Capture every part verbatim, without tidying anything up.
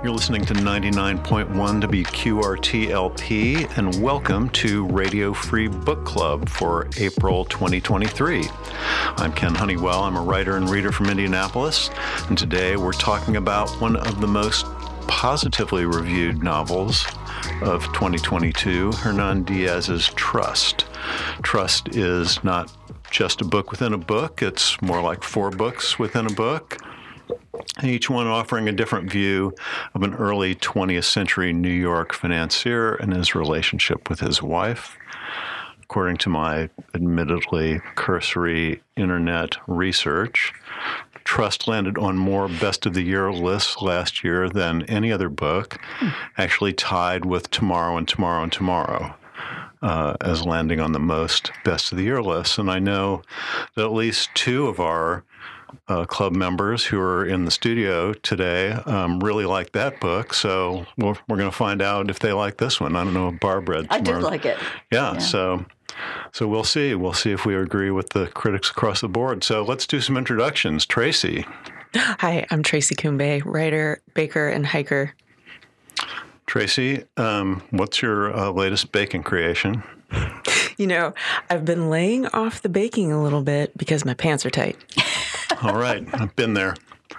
You're listening to ninety-nine point one W Q R T L P, and welcome to Radio Free Book Club for April twenty twenty-three. I'm Ken Honeywell. I'm a writer and reader from Indianapolis, and today we're talking about one of the most positively reviewed novels of twenty twenty-two, Hernan Diaz's Trust. Trust is not just a book within a book. It's more like four books within a book, each one offering a different view of an early twentieth century New York financier and his relationship with his wife. According to my admittedly cursory internet research, Trust landed on more Best of the Year lists last year than any other book, actually tied with Tomorrow and Tomorrow and Tomorrow uh, as landing on the most Best of the Year lists. And I know that at least two of our Uh, club members who are in the studio today um, really like that book, so we're, we're going to find out if they like this one. I don't know if Barb read I tomorrow. did like it. Yeah, yeah, so so we'll see. We'll see if we agree with the critics across the board. So let's do some introductions. Tracy. Hi, I'm Tracy Kumbe, writer, baker, and hiker. Tracy, um, what's your uh, latest baking creation? You know, I've been laying off the baking a little bit because my pants are tight. All right. I've been there.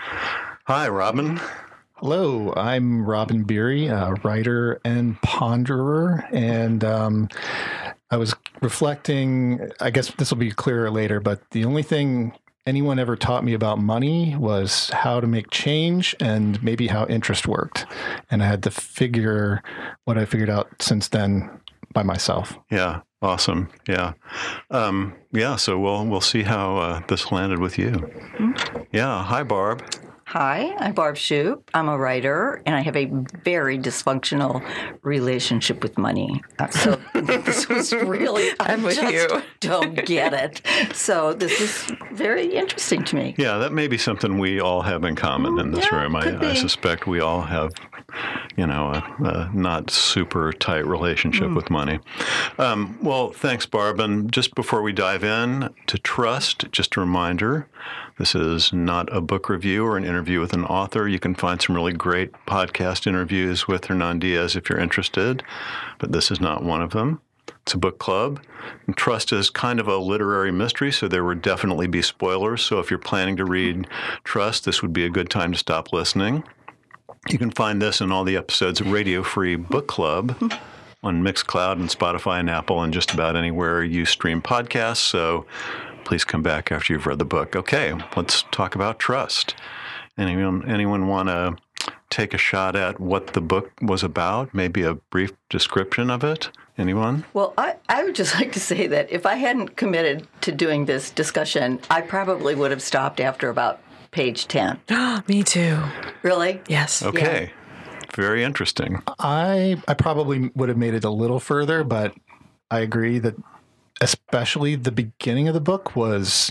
Hi, Robin. Hello. I'm Robin Beery, a writer and ponderer. And um, I was reflecting, I guess this will be clearer later, but the only thing anyone ever taught me about money was how to make change and maybe how interest worked. And I had to figure what I figured out since then by myself. Yeah. Awesome. Yeah. Um, yeah. So we'll, we'll see how uh, this landed with you. Mm-hmm. Yeah. Hi, Barb. Hi, I'm Barb Shoup. I'm a writer, and I have a very dysfunctional relationship with money. Uh, so this was really, I I'm with just you. don't get it. So this is very interesting to me. Yeah, that may be something we all have in common in this Yeah, room. I, could be. I suspect we all have, you know, a, a not super tight relationship mm. with money. Um, well, thanks, Barb. And just before we dive in to Trust, just a reminder, this is not a book review or an interview with an author. You can find some really great podcast interviews with Hernan Diaz if you're interested, but this is not one of them. It's a book club. And Trust is kind of a literary mystery, so there would definitely be spoilers. So if you're planning to read Trust, this would be a good time to stop listening. You can find this and all the episodes of Radio Free Book Club on Mixcloud and Spotify and Apple and just about anywhere you stream podcasts. So please come back after you've read the book. Okay, let's talk about Trust. Anyone, anyone want to take a shot at what the book was about? Maybe a brief description of it? Anyone? Well, I, I would just like to say that if I hadn't committed to doing this discussion, I probably would have stopped after about page ten. Me too. Really? Yes. Okay. Yeah. Very interesting. I I probably would have made it a little further, but I agree that especially the beginning of the book was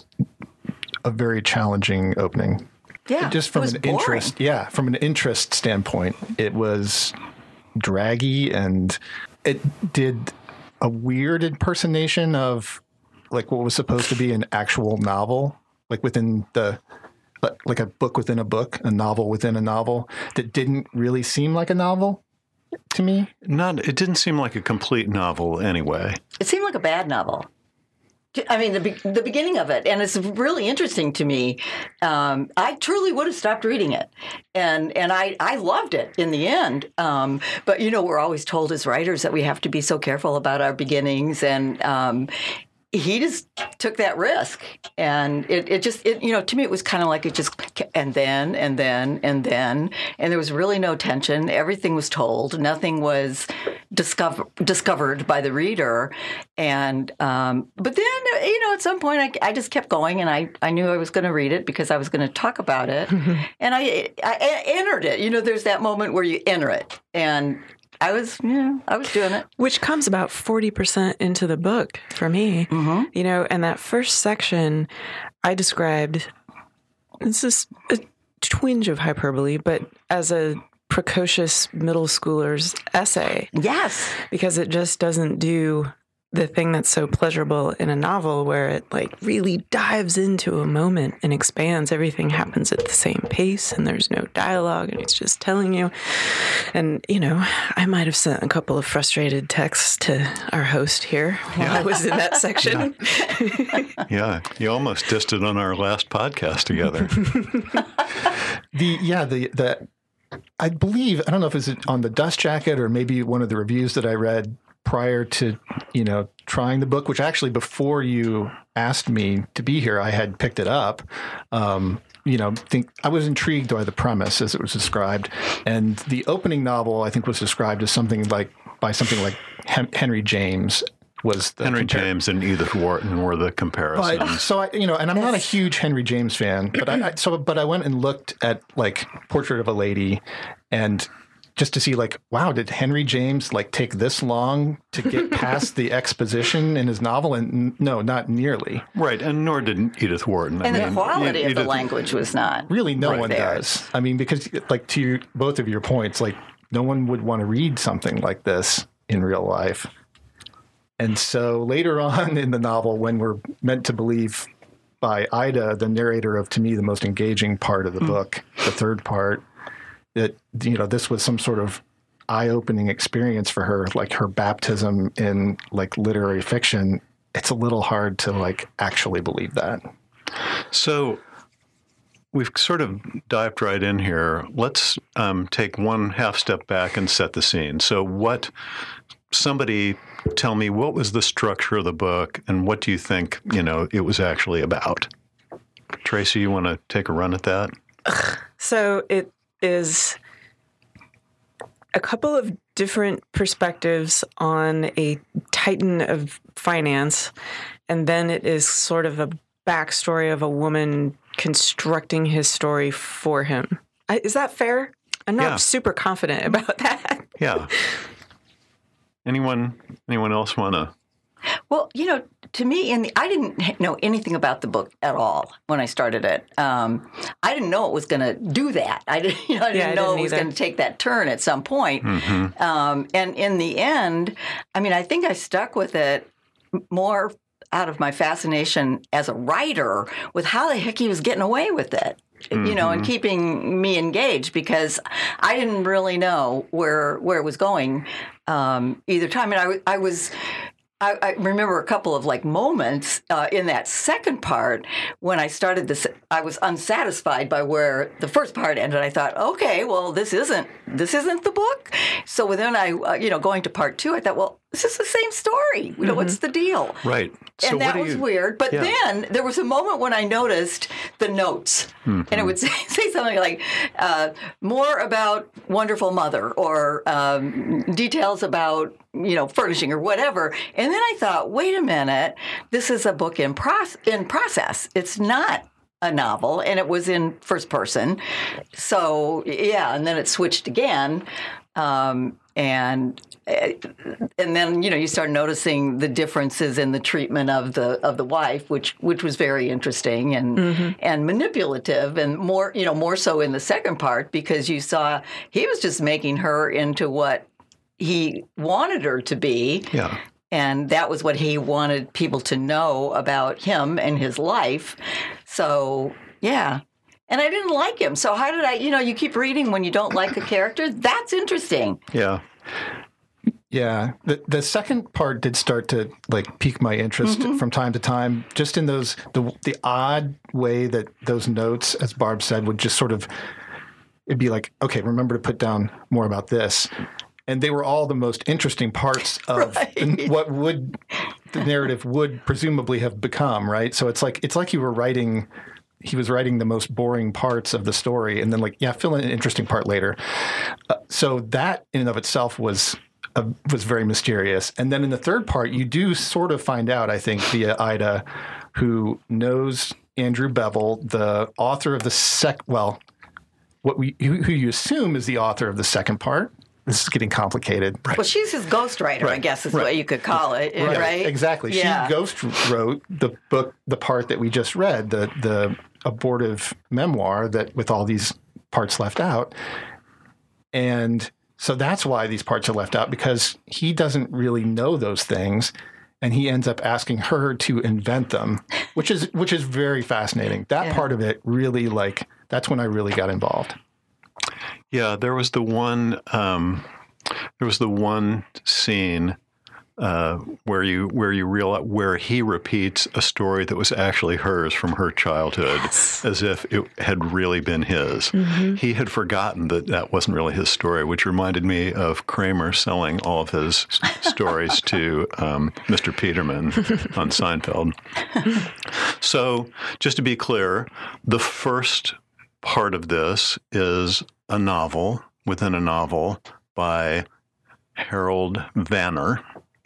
a very challenging opening. Yeah, just from it was an boring. interest, yeah, from an interest standpoint, it was draggy, and it did a weird impersonation of like what was supposed to be an actual novel, like within the like a book within a book, a novel within a novel that didn't really seem like a novel to me. Not, it didn't seem like a complete novel anyway. It seemed like a bad novel. I mean, the be- the beginning of it, and it's really interesting to me. Um, I truly would have stopped reading it, and and I, I loved it in the end. Um, but you know, we're always told as writers that we have to be so careful about our beginnings, and um, he just took that risk, and it, it just it, you know, to me it was kind of like it just and then and then and then, and there was really no tension. Everything was told. Nothing was discover, discovered by the reader, and um, but then you know at some point I, I just kept going, and I, I knew I was going to read it because I was going to talk about it, and I I entered it. You know, there's that moment where you enter it, and I was, yeah, I was doing it. Which comes about forty percent into the book for me. Mm-hmm. You know, and that first section I described, this is a twinge of hyperbole, but as a precocious middle schooler's essay. Yes. Because it just doesn't do the thing that's so pleasurable in a novel where it like really dives into a moment and expands. Everything happens at the same pace and there's no dialogue and it's just telling you. And, you know, I might have sent a couple of frustrated texts to our host here while yeah. I was in that section. Yeah. yeah, you almost dissed it on our last podcast together. the yeah, the the I believe, I don't know if it's on the Dust Jacket or maybe one of the reviews that I read prior to, you know, trying the book, which actually before you asked me to be here, I had picked it up. Um, you know, think I was intrigued by the premise as it was described. And the opening novel, I think, was described as something like by something like Henry James. Was the Henry compar- James and Edith Wharton were the comparisons. But, so I, you know, and I'm not a huge Henry James fan, but I, I so but I went and looked at like Portrait of a Lady, and just to see like, wow, did Henry James like take this long to get past the exposition in his novel? And no, not nearly. Right, and nor did Edith Wharton. And I the mean, quality Edith, of the language was not really. No right one there. does. I mean, because like to your, both of your points, like no one would want to read something like this in real life. And so later on in the novel, when we're meant to believe by Ida, the narrator of, to me, the most engaging part of the mm. book, the third part, that, you know, this was some sort of eye-opening experience for her, like her baptism in like literary fiction. It's a little hard to like actually believe that. So we've sort of dived right in here. Let's um, take one half step back and set the scene. So what somebody tell me, what was the structure of the book and what do you think, you know, it was actually about? Tracy, you want to take a run at that? So it is a couple of different perspectives on a titan of finance, and then it is sort of a backstory of a woman constructing his story for him. I, is that fair? I'm not yeah. super confident about that. Yeah. Anyone anyone else want to? Well, you know, to me, in the, I didn't know anything about the book at all when I started it. Um, I didn't know it was going to do that. I didn't, you know, I didn't yeah, I know didn't it was either. going to take that turn at some point. Mm-hmm. Um, and in the end, I mean, I think I stuck with it more out of my fascination as a writer with how the heck he was getting away with it. Mm-hmm. You know, and keeping me engaged because I didn't really know where where it was going um, either time. And I, I was, I, I remember a couple of like moments uh, in that second part when I started this. I was unsatisfied by where the first part ended. I thought, okay, well, this isn't this isn't the book. So then I, uh, you know, going to part two, I thought, well, this is the same story. You know, mm-hmm. what's the deal? Right. So and that what was you, weird. But yeah. then there was a moment when I noticed the notes. Mm-hmm. And it would say, say something like, uh, more about Wonderful Mother or um, details about, you know, furnishing or whatever. And then I thought, wait a minute, this is a book in, proce- in process. It's not a novel, and it was in first person. So, yeah, and then it switched again. Um, and and then, you know, you start noticing the differences in the treatment of the of the wife, which which was very interesting and mm-hmm. and manipulative, and more, you know, more so in the second part because you saw he was just making her into what he wanted her to be. Yeah. And that was what he wanted people to know about him and his life. So, yeah. And I didn't like him. So how did I, you know, you keep reading when you don't like a character. That's interesting. Yeah. Yeah. The the second part did start to like pique my interest mm-hmm. from time to time, just in those, the the odd way that those notes, as Barb said, would just sort of, it'd be like, okay, remember to put down more about this. And they were all the most interesting parts of right. what would the narrative would presumably have become, right? So it's like it's like you were writing, he was writing the most boring parts of the story, and then like, yeah, fill in an interesting part later. Uh, so that in and of itself was uh, was very mysterious. And then in the third part, you do sort of find out, I think, via Ida, who knows Andrew Bevel, the author of the sec. Well, what we who you assume is the author of the second part. This is getting complicated. Right. Well, she's his ghostwriter, right. I guess is right. what you could call it, right? right? Exactly. Yeah. She ghost wrote the book, the part that we just read, the the abortive memoir that with all these parts left out. And so that's why these parts are left out, because he doesn't really know those things. and he ends up asking her to invent them, which is which is very fascinating. That Yeah. part of it really, like, that's when I really got involved. Yeah, there was the one. Um, there was the one scene uh, where you where you realize where he repeats a story that was actually hers from her childhood, Yes. as if it had really been his. Mm-hmm. He had forgotten that that wasn't really his story, which reminded me of Kramer selling all of his stories to um, Mister Peterman on Seinfeld. So, just to be clear, the first part of this is a novel within a novel by Harold Vanner,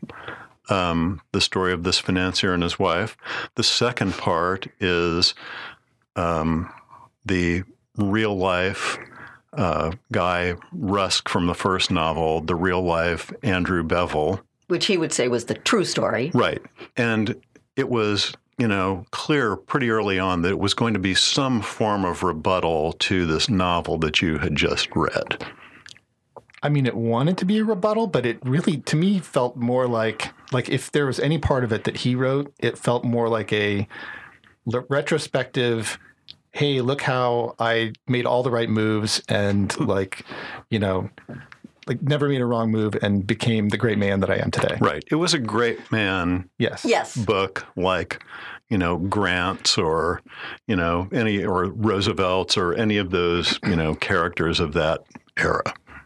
um, the story of this financier and his wife. The second part is um, the real life uh, guy Rusk from the first novel, the real life Andrew Bevel. Which he would say was the true story. Right. And it was, you know, clear pretty early on that it was going to be some form of rebuttal to this novel that you had just read. I mean, it wanted to be a rebuttal, but it really, to me, felt more like, like if there was any part of it that he wrote, it felt more like a l- retrospective, hey, look how I made all the right moves and, like, you know, like never made a wrong move and became the great man that I am today. Right. It was a great man Yes. Yes. book like, you know, Grant's or, you know, any, or Roosevelt's or any of those, you know, characters of that era.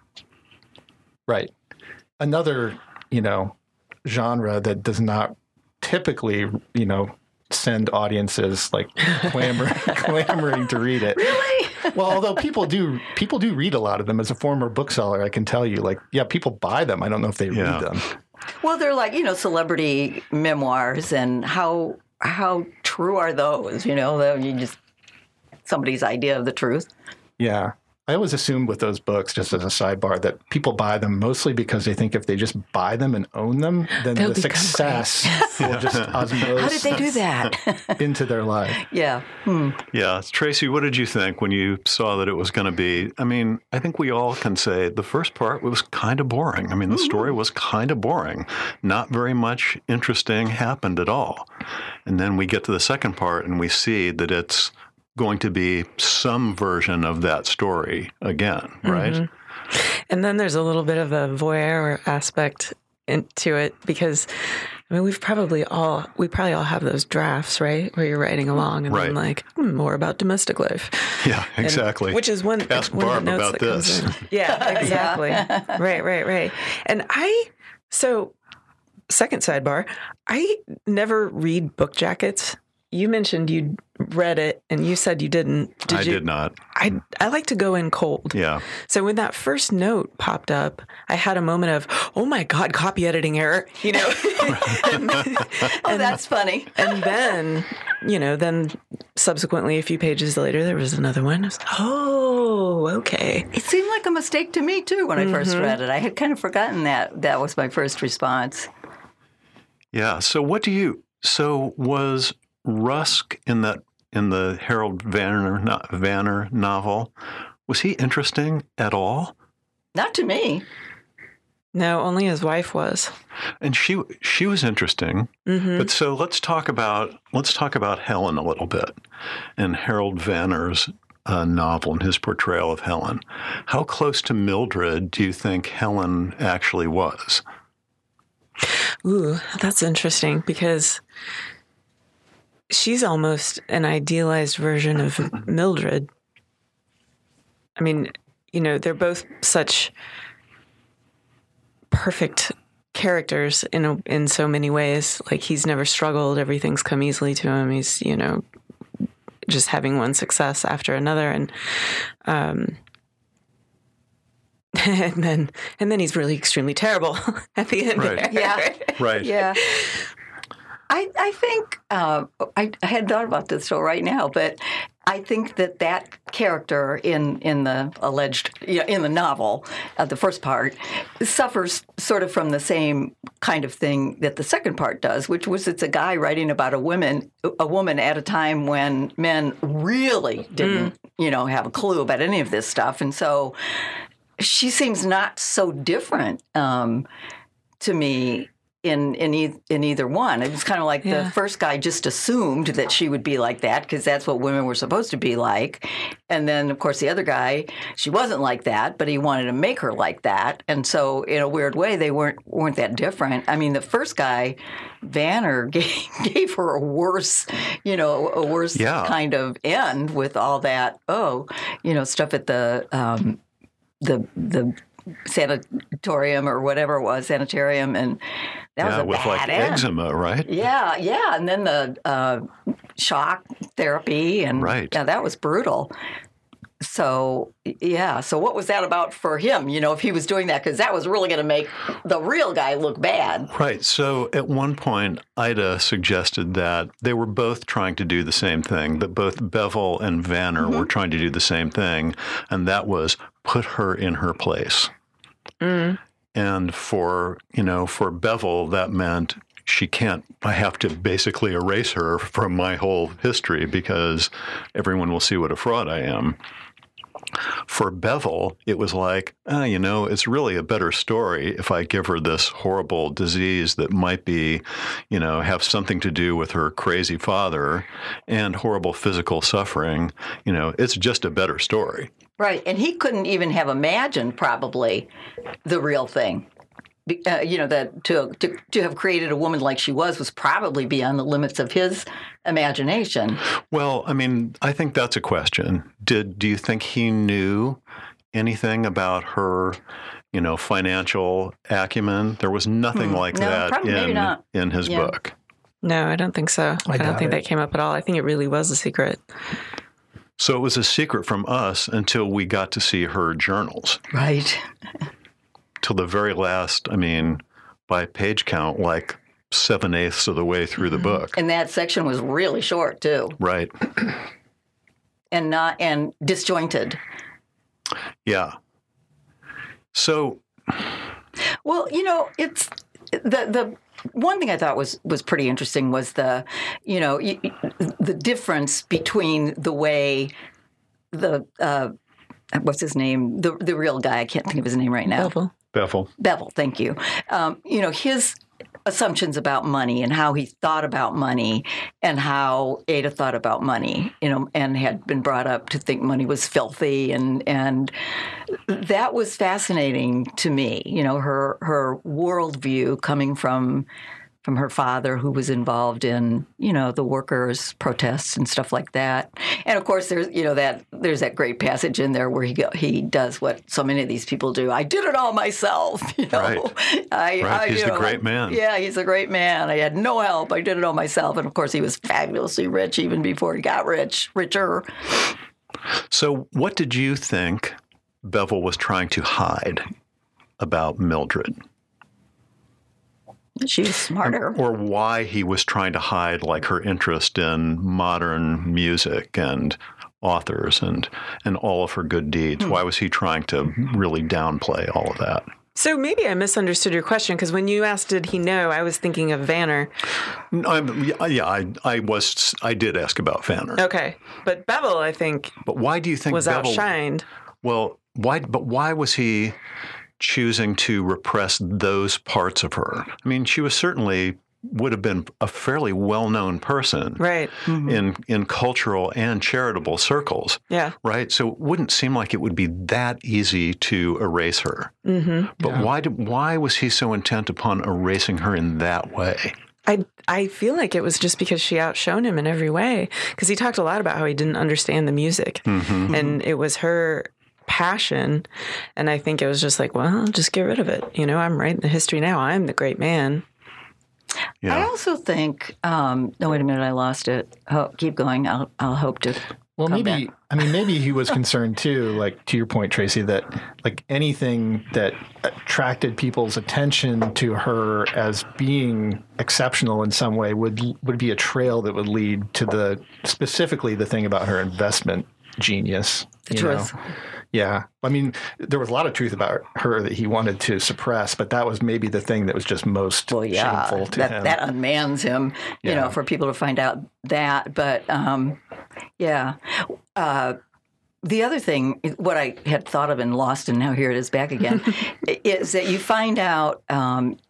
Right. Another, you know, genre that does not typically, you know, send audiences like clamor, clamoring to read it. Really? Well, although people do, people do read a lot of them. As a former bookseller, I can tell you, like, yeah, people buy them. I don't know if they Yeah. read them. Well, they're like, you know, celebrity memoirs, and how how true are those? You know, that you just somebody's idea of the truth. Yeah. I always assumed with those books, just as a sidebar, that people buy them mostly because they think if they just buy them and own them, then They'll the become success will just osmose How did they do that? into their life. Yeah. Hmm. Yeah. Tracy, what did you think when you saw that it was going to be? I mean, I think we all can say the first part was kind of boring. I mean, the story was kind of boring. Not very much interesting happened at all. And then we get to the second part and we see that it's going to be some version of that story again, right? Mm-hmm. And then there's a little bit of a voyeur aspect into it because, I mean, we've probably all, we probably all have those drafts, right? Where you're writing along and Right. then like, hmm, more about domestic life. Yeah, And- exactly. which is one, Ask one Barb of the notes about that comes this. in. Yeah, exactly. Right, right, right. And I, so second sidebar, I never read book jackets. You mentioned you read it and you said you didn't. Did I you? did not. I, I like to go in cold. Yeah. So when that first note popped up, I had a moment of, oh my God, copy editing error, you know? and, Oh, that's funny. and then, you know, then subsequently a few pages later, there was another one. I was, oh, okay. It seemed like a mistake to me too when I first read it. I had kind of forgotten that that was my first response. Yeah. So what do you, so was Rusk in that, in the Harold Vanner, no, Vanner novel, was he interesting at all? Not to me. No, only his wife was. And she she was interesting. Mm-hmm. But so let's talk about let's talk about Helen a little bit, and Harold Vanner's uh, novel and his portrayal of Helen. How close to Mildred do you think Helen actually was? Ooh, that's interesting because she's almost an idealized version of Mildred. I mean, you know, they're both such perfect characters in a, in so many ways. Like he's never struggled; everything's come easily to him. He's, you know, just having one success after another, and um, and then and then he's really extremely terrible at the end. Right. there. Yeah. Right. Yeah. I, I think, uh, I, I hadn't thought about this till right now, but I think that that character in, in the alleged, you know, in the novel, uh, the first part, suffers sort of from the same kind of thing that the second part does, which was it's a guy writing about a woman, a woman at a time when men really didn't, mm. you know, have a clue about any of this stuff. And so she seems not so different um, to me in in, e- in either one. It was kind of like Yeah. the first guy just assumed that she would be like that because that's what women were supposed to be like. And then, of course, the other guy, she wasn't like that, but he wanted to make her like that. And so, in a weird way, they weren't weren't that different. I mean, the first guy, Vanner, gave, gave her a worse, you know, a worse Yeah. kind of end with all that, oh, you know, stuff at the um, the the sanatorium or whatever it was, sanitarium, and that yeah, was a with bad like end. eczema, right? Yeah, yeah, and then the uh, shock therapy, and Right. yeah, that was brutal. So yeah, so what was that about for him? You know, if he was doing that, because that was really going to make the real guy look bad. Right. So at one point, Ida suggested that they were both trying to do the same thing, that both Bevel and Vanner Mm-hmm. were trying to do the same thing, and that was put her in her place. Mm. And for, you know, for Bevel, that meant she can't, I have to basically erase her from my whole history because everyone will see what a fraud I am. For Bevel, it was like, ah, you know, it's really a better story if I give her this horrible disease that might be, you know, have something to do with her crazy father and horrible physical suffering. You know, it's just a better story. Right, and he couldn't even have imagined probably the real thing. Be- Uh, you know, that to, to to have created a woman like she was was probably beyond the limits of his imagination. Well, I mean, I think that's a question. Did do you think he knew anything about her, you know, financial acumen? There was nothing like No, that probably maybe in not. in his Yeah. book. No, I don't think so. I, don't doubt think it. that came up at all. I think it really was a secret. So it was a secret from us until we got to see her journals. Right. Till the very last, I mean, by page count, like seven eighths of the way through the book. And that section was really short too, Right. and not and disjointed. Yeah. So, Well, you know, it's the the one thing I thought was was pretty interesting was the, you know, y- y- the difference between the way the uh, what's his name, the the real guy, I can't think of his name right now. Bevel. Bevel. Bevel, thank you. Um, you know, his assumptions about money and how he thought about money and how Ada thought about money, you know, and had been brought up to think money was filthy. And and that was fascinating to me, you know, her her worldview coming from from her father, who was involved in, you know, the workers' protests and stuff like that. And of course, there's, you know, that there's that great passage in there where he go, he does what so many of these people do. I did it all myself, you know. Right. I, Right. I, He's you the know, great man. Yeah, he's a great man. I had no help. I did it all myself. And of course, he was fabulously rich even before he got rich, richer. So what did you think Bevel was trying to hide about Mildred? She was smarter. Or why he was trying to hide like her interest in modern music and authors and and all of her good deeds? Why was he trying to really downplay all of that? So maybe I misunderstood your question because when you asked, did he know, I was thinking of Vanner. I'm, yeah, yeah, I I was I did ask about Vanner. Okay. But Bevel, I think, But why do you think was Bevel outshined. Well, why but why was he choosing to repress those parts of her? I mean, she was certainly would have been a fairly well-known person Right. in in cultural and charitable circles. Yeah. Right. So it wouldn't seem like it would be that easy to erase her. Mm-hmm. But why did why was he so intent upon erasing her in that way? I, I feel like it was just because she outshone him in every way. Because he talked a lot about how he didn't understand the music. Mm-hmm. And it was her passion. And I think it was just like, well, just get rid of it. You know, I'm writing the history now. I'm the great man. Yeah. I also think, um, no, wait a minute, I lost it. Oh, keep going. I'll, I'll hope to. Well, come maybe, back. I mean, maybe he was concerned too, like to your point, Tracy, that like anything that attracted people's attention to her as being exceptional in some way would would be a trail that would lead to the, specifically the thing about her investment genius. The you know? truth. Yeah. I mean, there was a lot of truth about her that he wanted to suppress, but that was maybe the thing that was just most Well, yeah, shameful to that, him. that unmans him, you Yeah. know, for people to find out that. But um, yeah, uh, the other thing, what I had thought of and lost, and now here it is back again, is that you find out um,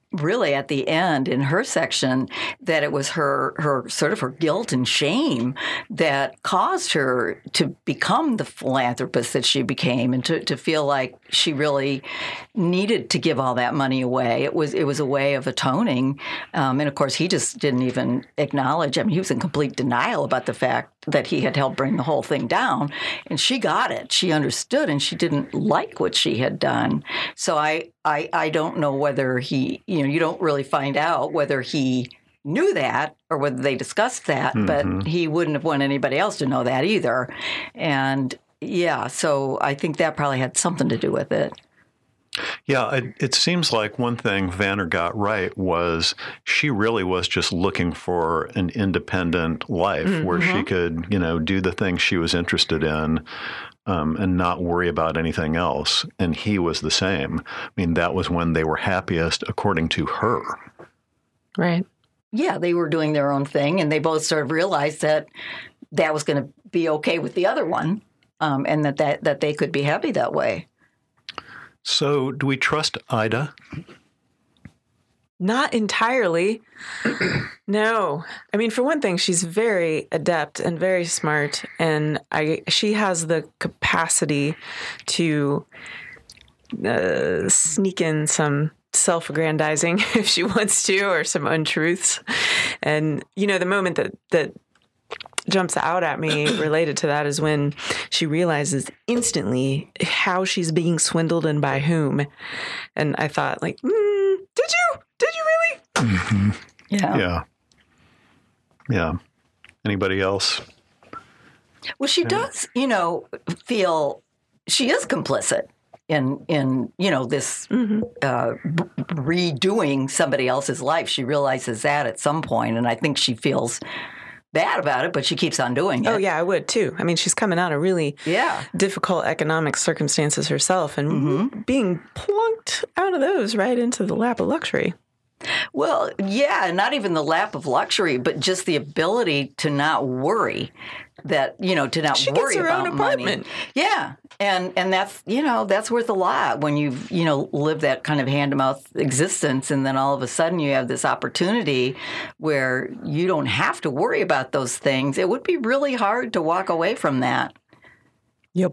really at the end in her section that it was her her sort of her guilt and shame that caused her to become the philanthropist that she became, and to, to feel like she really needed to give all that money away. It was it was a way of atoning, um, and of course he just didn't even acknowledge. I mean, he was in complete denial about the fact that he had helped bring the whole thing down, and she got it. She understood, and she didn't like what she had done. So I I, I don't know whether he, you know, you don't really find out whether he knew that or whether they discussed that, mm-hmm. but he wouldn't have wanted anybody else to know that either. And yeah, so I think that probably had something to do with it. Yeah, it, it seems like one thing Vanner got right was she really was just looking for an independent life mm-hmm. where she could, you know, do the things she was interested in um, and not worry about anything else. And he was the same. I mean, that was when they were happiest, according to her. Right. Yeah, they were doing their own thing, and they both sort of realized that that was going to be okay with the other one, um, and that, that that they could be happy that way. So do we trust Ida? Not entirely. No. I mean, for one thing, she's very adept and very smart, and I she has the capacity to uh, sneak in some self-aggrandizing if she wants to, or some untruths. And, you know, the moment that, that jumps out at me related to that is when she realizes instantly how she's being swindled and by whom. And I thought, like, mm, did you? Did you really? Mm-hmm. Yeah. Yeah. Yeah. Anybody else? Well, she does, you know, feel she is complicit in, in you know, this mm-hmm. uh, b- redoing somebody else's life. She realizes that at some point, and I think she feels bad about it, but she keeps on doing it. Oh, yeah, I would, too. I mean, she's coming out of really yeah. difficult economic circumstances herself and mm-hmm. being plunked out of those right into the lap of luxury. Well, yeah, not even the lap of luxury, but just the ability to not worry that, you know, to not she worry gets her about own apartment. Money. Yeah. And and that's, you know, that's worth a lot when you've, you know, lived that kind of hand-to-mouth existence, and then all of a sudden you have this opportunity where you don't have to worry about those things. It would be really hard to walk away from that. Yep.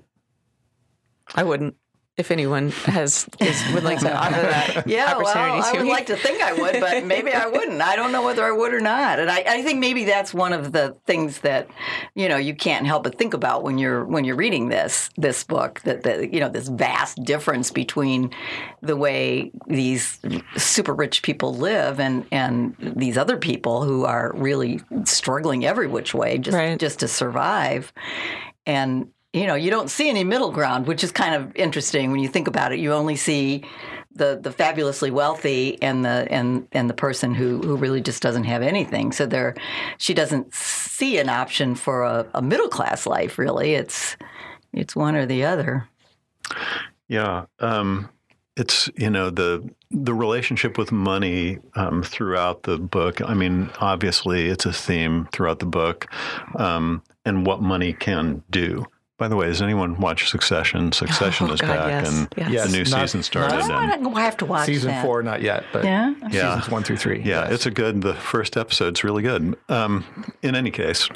I wouldn't. If anyone has is, would like to offer that yeah, opportunity well, I to would me. like to think I would, but maybe I wouldn't. I don't know whether I would or not. And I, I think maybe that's one of the things that, you know, you can't help but think about when you're when you're reading this this book. That the you know this vast difference between the way these super rich people live and and these other people who are really struggling every which way just right. just to survive. And you know, you don't see any middle ground, which is kind of interesting when you think about it. You only see the, the fabulously wealthy and the and, and the person who, who really just doesn't have anything. So there, she doesn't see an option for a, a middle class life. Really, it's it's one or the other. Yeah, um, it's you know the the relationship with money um, throughout the book. I mean, obviously, it's a theme throughout the book, um, and what money can do. By the way, has anyone watched Succession? Succession oh, is God, back, yes, and yes. the new yes, not, season started. Oh, I don't have to watch season that. four, not yet, but yeah? Yeah. seasons one through three. Yeah, yes. it's a good. The first episode's really good. Um, in any case,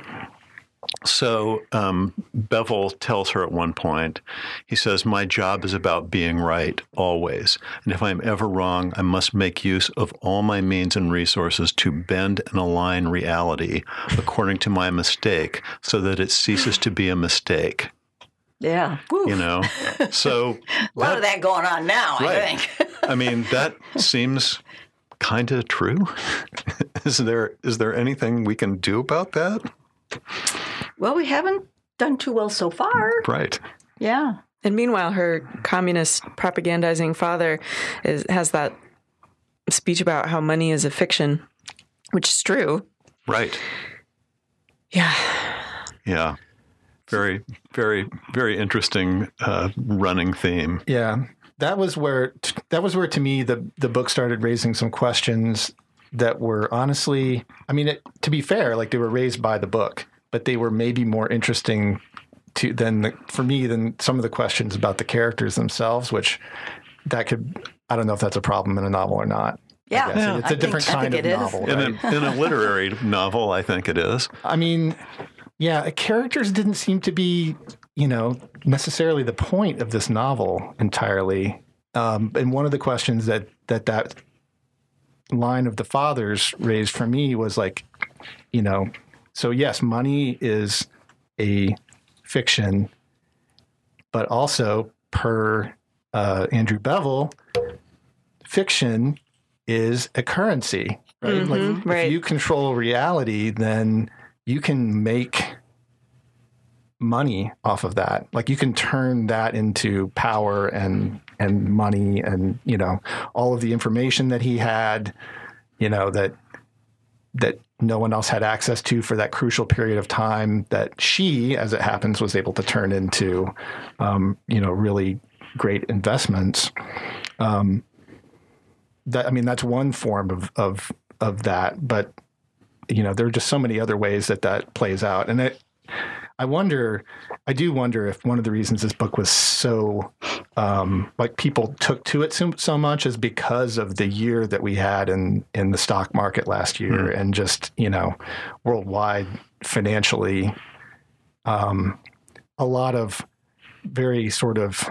so um, Bevel tells her at one point, he says, "My job is about being right always, and if I'm ever wrong, I must make use of all my means and resources to bend and align reality according to my mistake, so that it ceases to be a mistake." Yeah. Woo. You know, so a lot that, of that going on now, right. I think. I mean, that seems kind of true. Is there is there anything we can do about that? Well, we haven't done too well so far. Right. Yeah. And meanwhile, her communist propagandizing father is, has that speech about how money is a fiction, which is true. Right. Yeah. Yeah. Very, very, very interesting uh, running theme. Yeah, that was where that was where to me the the book started raising some questions that were honestly, I mean, it, to be fair, like they were raised by the book, but they were maybe more interesting to than the, for me than some of the questions about the characters themselves. Which that could, I don't know if that's a problem in a novel or not. Yeah, I guess. yeah. It's a I different think- I kind think of it is. novel. In Right? a, in a literary novel, I think it is. I mean, yeah, characters didn't seem to be, you know, necessarily the point of this novel entirely. Um, and one of the questions that that that line of the fathers raised for me was like, you know, so yes, money is a fiction, but also per uh, Andrew Bevel, fiction is a currency, right? Mhm, like right. if you control reality, then you can make money off of that. Like you can turn that into power and and money and, you know, all of the information that he had, you know, that that no one else had access to for that crucial period of time that she, as it happens, was able to turn into, um, you know, really great investments. Um, that I mean, that's one form of of of that, but you know, there are just so many other ways that that plays out, and it. I wonder, I do wonder if one of the reasons this book was so, um, like people took to it so, so much is because of the year that we had in, in the stock market last year mm. and just, you know, worldwide financially, um, a lot of very sort of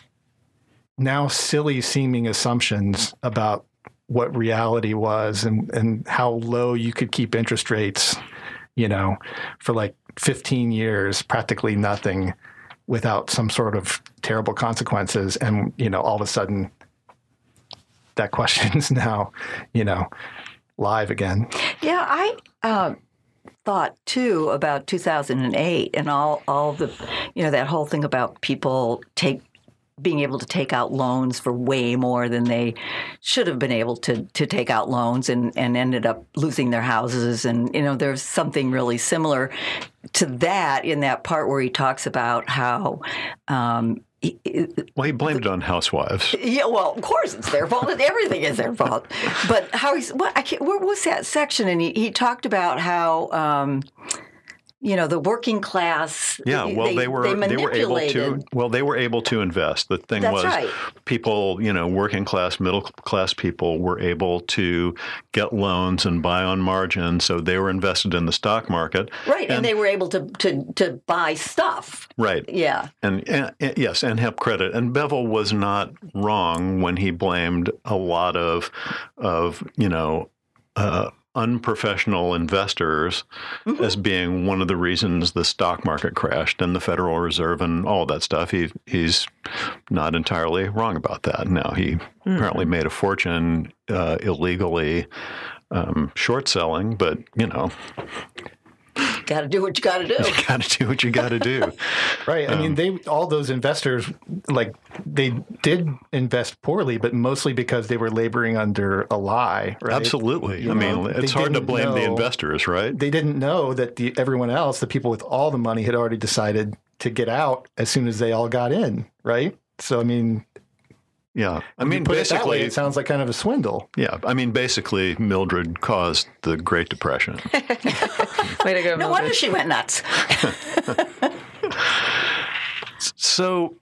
now silly seeming assumptions about what reality was and, and how low you could keep interest rates, you know, for like fifteen years, practically nothing without some sort of terrible consequences. And, you know, all of a sudden that question's now, you know, live again. Yeah, I uh, thought too about two thousand eight and all, all the, you know, that whole thing about people take being able to take out loans for way more than they should have been able to to take out loans and, and ended up losing their houses. And, you know, there's something really similar to that in that part where he talks about how um, he, well, he blamed it on housewives. Yeah, well, of course it's their fault. Everything is their fault. But how he's what I can't, where was that section? And he, he talked about how. Um, You know, the working class. Yeah, well, they, they were they, they were able to. Well, they were able to invest. The thing That's was, right. people, you know, working class, middle class people were able to get loans and buy on margin, so they were invested in the stock market. Right, and, and they were able to, to to buy stuff. Right. Yeah. And, and, and yes, and have credit. And Bevel was not wrong when he blamed a lot of of you know. Uh, unprofessional investors mm-hmm. as being one of the reasons the stock market crashed and the Federal Reserve and all that stuff. He he's not entirely wrong about that. Now, he mm-hmm. apparently made a fortune uh, illegally um, short selling, but, you know. Got to do what you got to do. You got to do what you got to do. Right. I um, mean, they all those investors, like, they did invest poorly, but mostly because they were laboring under a lie, right? Absolutely. You I know, mean, it's hard to blame know, the investors, right? They didn't know that the everyone else, the people with all the money, had already decided to get out as soon as they all got in, right? So, I mean... Yeah, I mean, put basically, it, that way, it sounds like kind of a swindle. Yeah, I mean, basically, Mildred caused the Great Depression. Way to go, Mildred. No wonder she went nuts. So,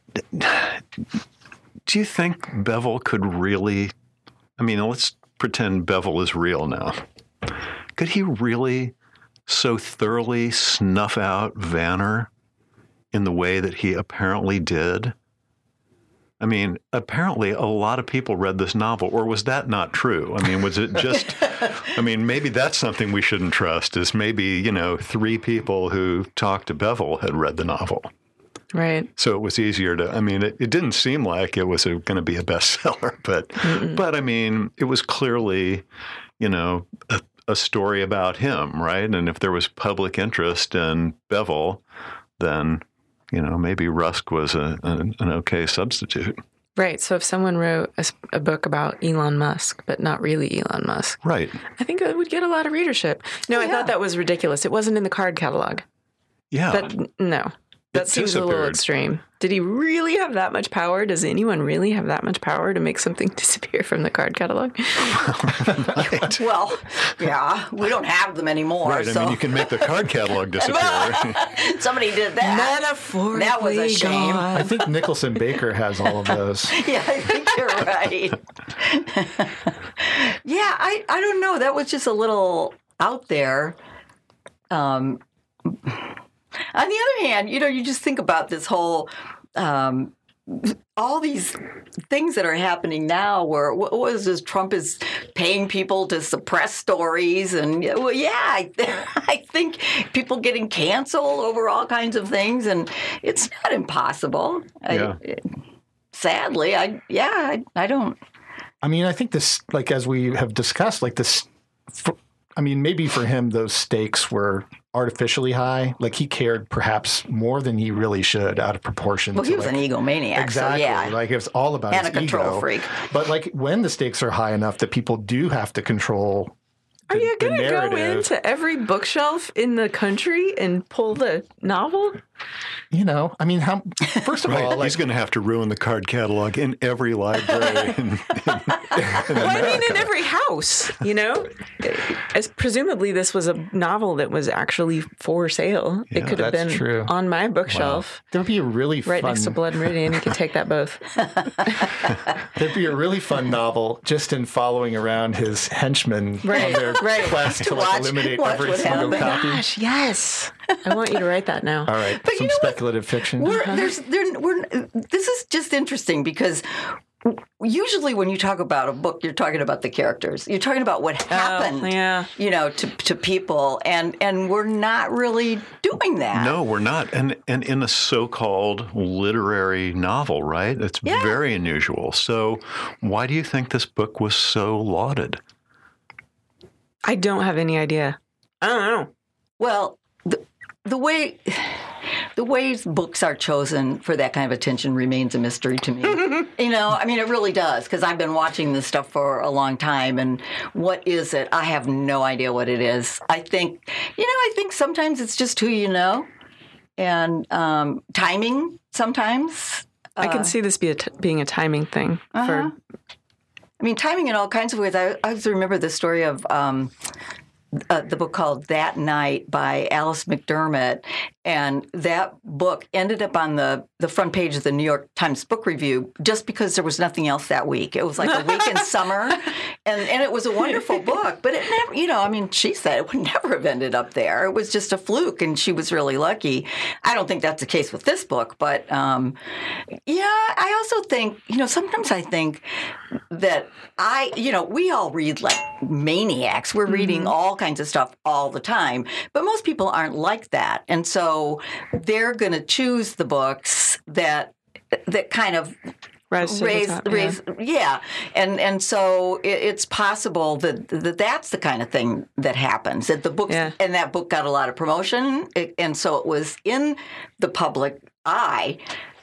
do you think Bevel could really? I mean, let's pretend Bevel is real now. Could he really so thoroughly snuff out Vanner in the way that he apparently did? I mean, apparently a lot of people read this novel, or was that not true? I mean, was it just, I mean, maybe that's something we shouldn't trust, is maybe, you know, three people who talked to Bevel had read the novel. Right. So it was easier to, I mean, it, it didn't seem like it was going to be a bestseller, but, Mm-mm. but I mean, it was clearly, you know, a, a story about him, right? And if there was public interest in Bevel, then... you know, maybe Rusk was a, a, an okay substitute. Right. So if someone wrote a, a book about Elon Musk, but not really Elon Musk, right, I think it would get a lot of readership. No, yeah. I thought that was ridiculous. It wasn't in the card catalog. Yeah. But no, that it seems a little extreme. Did he really have that much power? Does anyone really have that much power to make something disappear from the card catalog? Right. Well, yeah, we don't have them anymore. Right. So. I mean, you can make the card catalog disappear. Somebody did that. Metaphorically That was a shame. gone. I think Nicholson Baker has all of those. Yeah, I think You're right. Yeah, I, I don't know. That was just a little out there. Um, on the other hand, you know, you just think about this whole, um, all these things that are happening now where, what was this, Trump is paying people to suppress stories. And, well, yeah, I, I think people getting canceled over all kinds of things. And it's not impossible. Yeah. I, sadly, I, yeah, I, I don't. I mean, I think this, like, as we have discussed, like this, for, I mean, maybe for him, those stakes were artificially high. Like, he cared perhaps more than he really should out of proportion. Well, to, he was like, an egomaniac. Exactly. So yeah. Like, it was all about and his a control ego. freak. But, like, when the stakes are high enough that people do have to control Are the, you going the to go narrative, into every bookshelf in the country and pull the novel? you know, I mean, how, first of Right. all, like, He's going to have to ruin the card catalog in every library. in, in, in Well, I mean, in every house, you know? As presumably this was a novel that was actually for sale. Yeah, it could have that's been true. on my bookshelf. there'd be a really Right fun, next to Blood Meridian. You can take that both. there'd be a really fun novel just in following around his henchmen Right, on their right. quest to, To like, watch- eliminate watch every what single happens. copy. Gosh, yes. I want you to write that now. All right, But you some know what? speculative fiction. We're, there's, there, we're, this is just interesting because usually when you talk about a book, you're talking about the characters. You're talking about what happened, Oh, yeah. you know, to, to people, and, and we're not really doing that. No, we're not. And and in a so-called literary novel, right? It's Yeah. very unusual. So why do you think this book was so lauded? I don't have any idea. I don't know. Well, the, the way the ways books are chosen for that kind of attention remains a mystery to me. You know, I mean, it really does, because I've been watching this stuff for a long time, and what is it? I have no idea what it is. I think, you know, I think sometimes it's just who you know, and um, timing sometimes. I can see this be a t- being a timing thing. Uh-huh. For I mean, timing in all kinds of ways. I, I always remember the story of um, uh, the book called That Night by Alice McDermott. And that book ended up on the, the front page of the New York Times Book Review just because there was nothing else that week. It was like a week in summer. And, and it was a wonderful book. But it never, you know, I mean, she said it would never have ended up there. It was just a fluke, and she was really lucky. I don't think that's the case with this book. But, um, yeah, I also think, you know, sometimes I think that I, you know, we all read like maniacs. We're reading all kinds of stuff all the time. But most people aren't like that. And so they're going to choose the books that that kind of Rise to the raise, top, yeah. raise, yeah. And and so it, it's possible that, that that's the kind of thing that happens. That the book Yeah. and that book got a lot of promotion, it, and so it was in the public eye.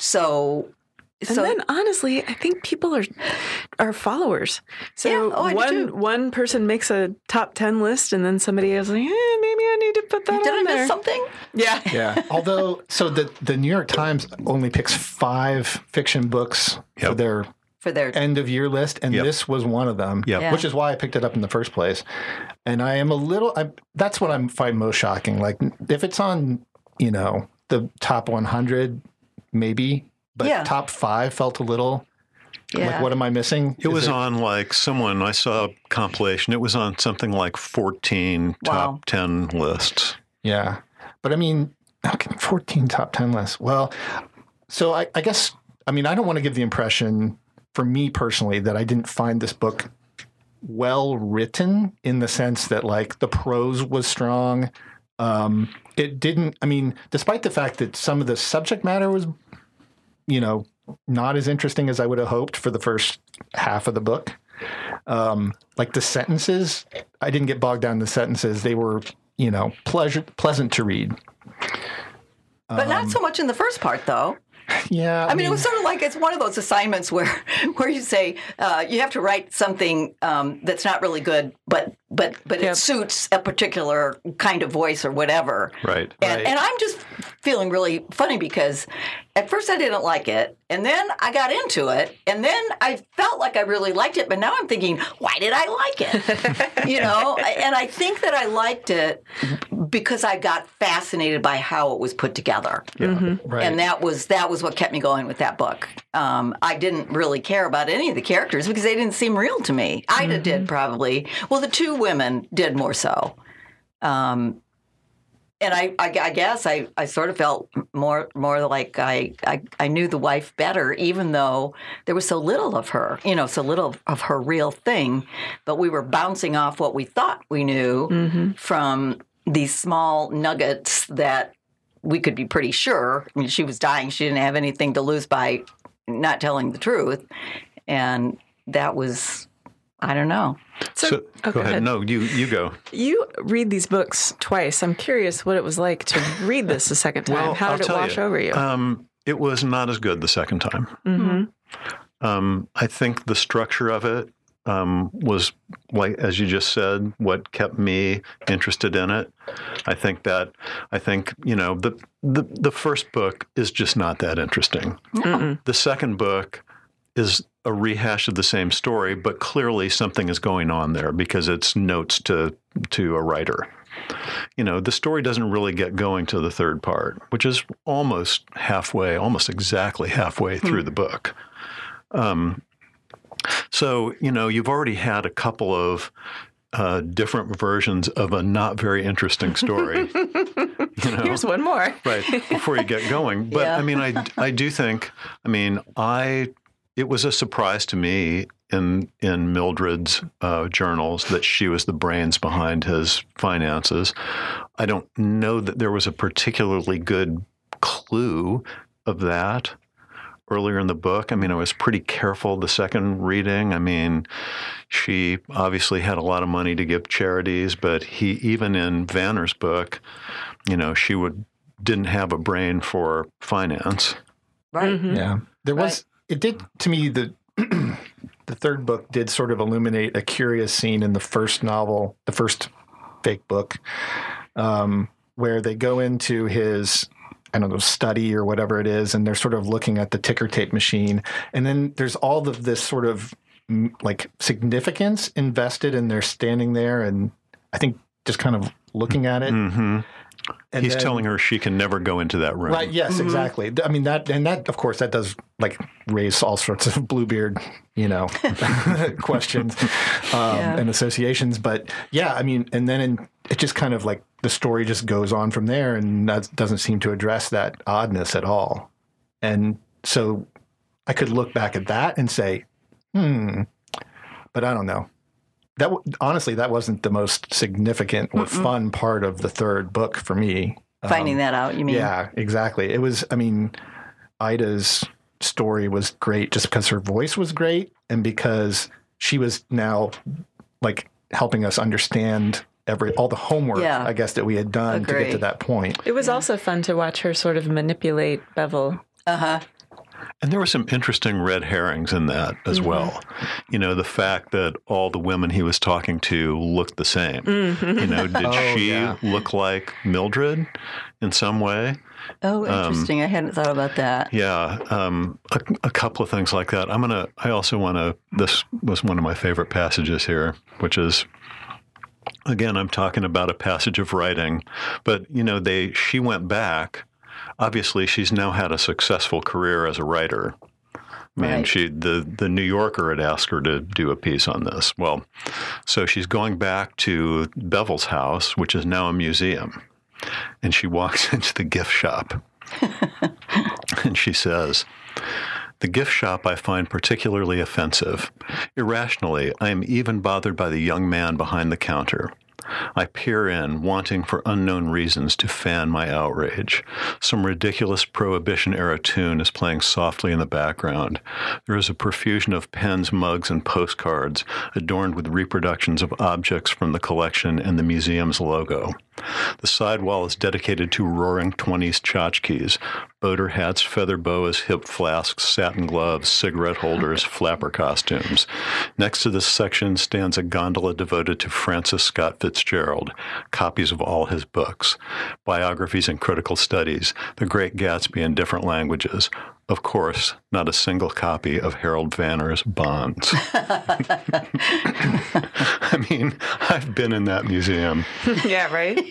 So. And so, then honestly, I think people are are followers. So Yeah, oh, I do one too. one person makes a top ten list, and then somebody else like, eh, maybe I need to put that did I on there. miss something? Yeah. Yeah. Although, so the, the New York Times only picks five fiction books for Yep. their For their end of year list, and Yep. this was one of them, Yep. Yeah. which is why I picked it up in the first place. And I am a little, I, that's what I find most shocking. Like, if it's on, you know, the top one hundred, maybe, but Yeah. top five felt a little yeah. like, what am I missing? It Is was on like someone, I saw a compilation. It was on something like fourteen Wow. top ten lists. Yeah. But I mean, okay, fourteen top ten lists. Well, so I, I guess, I mean, I don't want to give the impression, for me personally, that I didn't find this book well written, in the sense that, like, the prose was strong. Um, it didn't, I mean, despite the fact that some of the subject matter was, you know, not as interesting as I would have hoped for the first half of the book. Um, like the sentences, I didn't get bogged down in the sentences. They were, you know, pleasure, pleasant to read. But not so much in the first part, though. Yeah. I mean, it was sort of like it's one of those assignments where, where you say uh, you have to write something um, that's not really good, but but but Yep. it suits a particular kind of voice or whatever. Right. And, Right. and I'm just feeling really funny because at first I didn't like it, and then I got into it, and then I felt like I really liked it, but now I'm thinking, why did I like it? You know, and I think that I liked it because I got fascinated by how it was put together. Yeah, Mm-hmm. right. And that was that was what kept me going with that book. Um, I didn't really care about any of the characters because they didn't seem real to me. Ida Mm-hmm. did probably. Well, the two women did more so. Um, and I, I, I guess I, I sort of felt more more like I, I I knew the wife better, even though there was so little of her, you know, so little of her real thing. But we were bouncing off what we thought we knew Mm-hmm. from these small nuggets that we could be pretty sure. I mean, she was dying. She didn't have anything to lose by not telling the truth. And that was, I don't know. So, So, oh, go ahead. No, you you go. You read these books twice. I'm curious what it was like to read this a second time. Well, How I'll did it tell wash you, over you? Um, it was not as good the second time. Mm-hmm. Um, I think the structure of it um, was, like as you just said, what kept me interested in it. I think that I think you know the the the first book is just not that interesting. Mm-mm. The second book is a rehash of the same story, but clearly something is going on there because it's notes to to a writer. You know, the story doesn't really get going to the third part, which is almost halfway, almost exactly halfway through the book. Um, so, you know, you've already had a couple of uh, different versions of a not very interesting story. You know? Here's one more. Right, before you get going. But Yeah. I mean, I, I do think, I mean, I, it was a surprise to me in in Mildred's uh, journals that she was the brains behind his finances. I don't know that there was a particularly good clue of that earlier in the book. I mean, I was pretty careful the second reading. I mean, she obviously had a lot of money to give charities, but he, even in Vanner's book, you know, she would didn't have a brain for finance. Right. Mhm. Yeah, there was. It did to me. The the third book did sort of illuminate a curious scene in the first novel, the first fake book, um, where they go into his, I don't know, study or whatever it is, and they're sort of looking at the ticker tape machine, and then there's all of this sort of mm, like significance invested in their standing there, and I think just kind of looking at it. Mm-hmm. And He's then- telling her she can never go into that room. Right. Yes, exactly. I mean, that, and that, of course, that does like raise all sorts of Bluebeard, you know, questions um, Yeah. and associations. But yeah, I mean, and then in, it just kind of like the story just goes on from there, and that doesn't seem to address that oddness at all. And so I could look back at that and say, hmm, but I don't know. That w- honestly, that wasn't the most significant or Mm-mm. fun part of the third book for me. Finding Um, that out, you mean? yeah, exactly. It was, I mean, Ida's story was great just because her voice was great and because she was now like helping us understand every all the homework, Yeah. I guess, that we had done to get to Agree. that point. It was also fun to watch her sort of manipulate Bevel. Uh-huh. And there were some interesting red herrings in that as Mm-hmm. well. You know, the fact that all the women he was talking to looked the same. Mm-hmm. You know, did Oh, she yeah. look like Mildred in some way? Oh, interesting. I hadn't thought about that. Yeah, um, a, a couple of things like that. I'm gonna. I also want to. This was one of my favorite passages here, which is, again, I'm talking about a passage of writing, but you know, they. She went back. Obviously, she's now had a successful career as a writer. I mean, Right. she the the New Yorker had asked her to do a piece on this. Well, so she's going back to Bevel's house, which is now a museum, and she walks into the gift shop, and she says, "The gift shop I find particularly offensive. Irrationally, I am even bothered by the young man behind the counter. I peer in, wanting for unknown reasons to fan my outrage. Some ridiculous Prohibition-era tune is playing softly in the background. There is a profusion of pens, mugs, and postcards adorned with reproductions of objects from the collection and the museum's logo. The sidewall is dedicated to roaring twenties tchotchkes, boater hats, feather boas, hip flasks, satin gloves, cigarette holders, flapper costumes. Next to this section stands a gondola devoted to Francis Scott Fitzgerald, copies of all his books, biographies and critical studies, The Great Gatsby in different languages. Of course, not a single copy of Harold Vanner's Bonds. I mean, I've been in that museum. Yeah, right?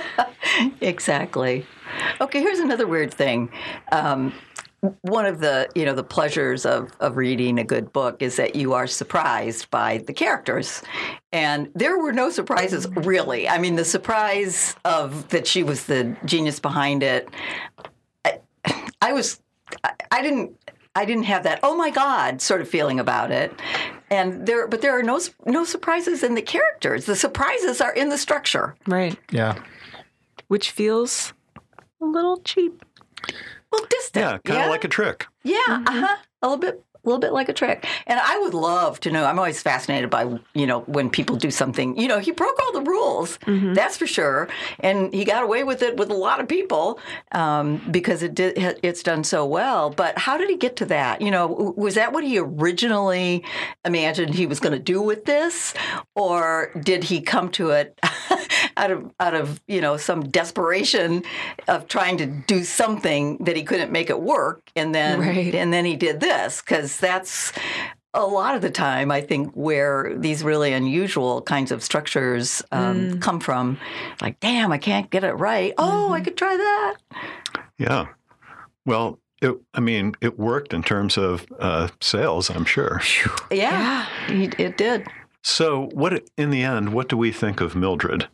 Exactly. Okay, here's another weird thing. Um, one of the, you know, the pleasures of, of reading a good book is that you are surprised by the characters. And there were no surprises, really. I mean, the surprise of that she was the genius behind it, I, I was, I, I didn't, I didn't have that, oh my God, sort of feeling about it. And there, but there are no no surprises in the characters. The surprises are in the structure. Right. Yeah. Which feels a little cheap. Well, distant. Yeah, kind of like a trick. Yeah, uh-huh. A little bit, a little bit like a trick. And I would love to know. I'm always fascinated by, you know, when people do something. You know, he broke all the rules. Mm-hmm. That's for sure. And he got away with it with a lot of people um, because it did. It's done so well. But how did he get to that? You know, was that what he originally imagined he was going to do with this, or did he come to it out of out of you know some desperation of trying to do something that he couldn't make it work, and then right. and then he did this? Because that's a lot of the time, I think, where these really unusual kinds of structures um, mm. come from. Like, damn, I can't get it right. Oh, mm-hmm. I could try that. Yeah. Well, it, I mean, it worked in terms of uh, sales, I'm sure. Yeah, yeah, it did. So, what in the end, what do we think of Mildred?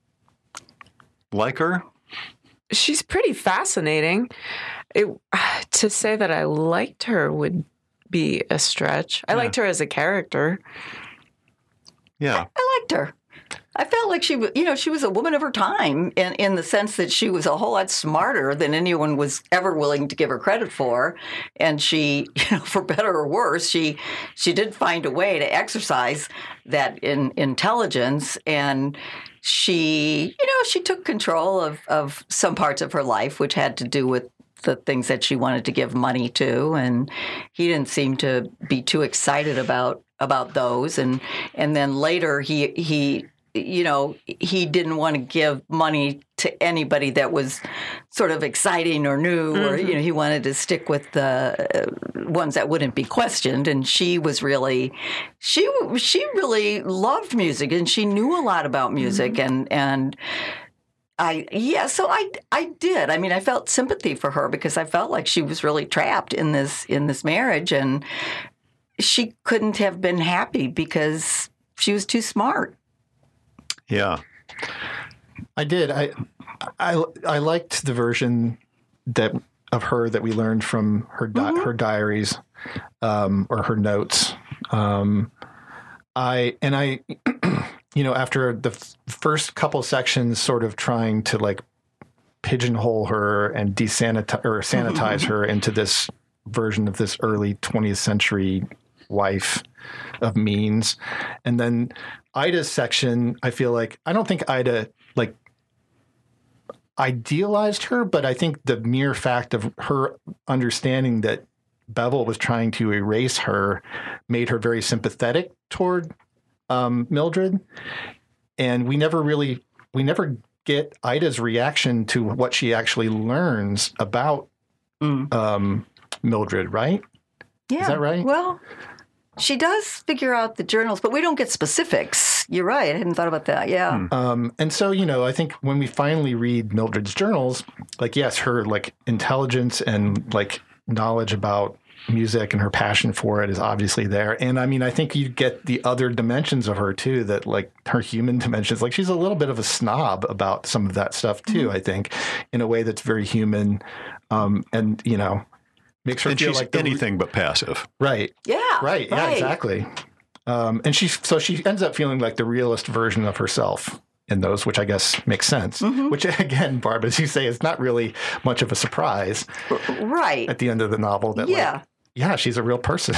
Like her? She's pretty fascinating. It, to say that I liked her would be a stretch. I yeah. liked her as a character. Yeah. I, I liked her. I felt like she was, you know, she was a woman of her time in, in the sense that she was a whole lot smarter than anyone was ever willing to give her credit for. And she, you know, for better or worse, she she did find a way to exercise that in, intelligence. And she, you know, she took control of, of some parts of her life, which had to do with the things that she wanted to give money to, and he didn't seem to be too excited about about those. And and then later he he you know he didn't want to give money to anybody that was sort of exciting or new, mm-hmm. or you know he wanted to stick with the ones that wouldn't be questioned. And she was really she she really loved music, and she knew a lot about music, mm-hmm. and and. I yeah, so I I did. I mean, I felt sympathy for her because I felt like she was really trapped in this in this marriage, and she couldn't have been happy because she was too smart. Yeah, I did. I I I liked the version that of her that we learned from her di- mm-hmm. her diaries um, or her notes. Um, I and I. You know, after the f- first couple sections sort of trying to like pigeonhole her and desanitize or sanitize her into this version of this early twentieth century wife of means. And then Ida's section, I feel like, I don't think Ida like idealized her, but I think the mere fact of her understanding that Bevel was trying to erase her made her very sympathetic toward Um, Mildred, and we never really, we never get Ida's reaction to what she actually learns about mm. um, Mildred, right? Yeah. Is that right? Well, she does figure out the journals, but we don't get specifics. You're right. I hadn't thought about that. Yeah. Mm. Um, and so, you know, I think when we finally read Mildred's journals, like, yes, her like intelligence and like knowledge about music and her passion for it is obviously there. And I mean, I think you get the other dimensions of her too, that like her human dimensions, like she's a little bit of a snob about some of that stuff too, mm-hmm. I think, in a way that's very human. Um, and, you know, makes her and feel she's like the, anything but passive. Right. Yeah. Right. Yeah, right. exactly. Um, and she, so she ends up feeling like the realist version of herself in those, which I guess makes sense, mm-hmm. which again, Barb, as you say, is not really much of a surprise. Right. At the end of the novel that yeah. like, yeah, she's a real person.